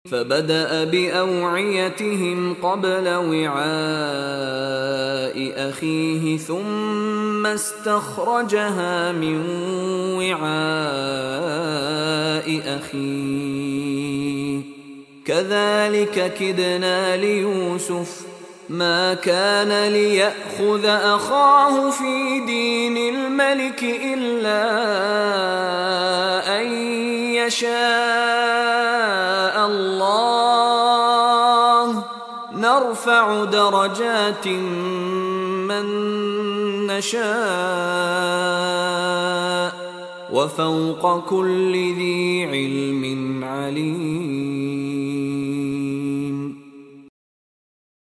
فبدأ بأوعيتهم قبل وعاء أخيه ثم استخرجها من وعاء أخيه كذلك كدنا ليوسف ما كان ليأخذ أخاه في دين الملك إلا أن يشاء الله نرفع درجات من نشاء وفوق كل ذي علم عليم.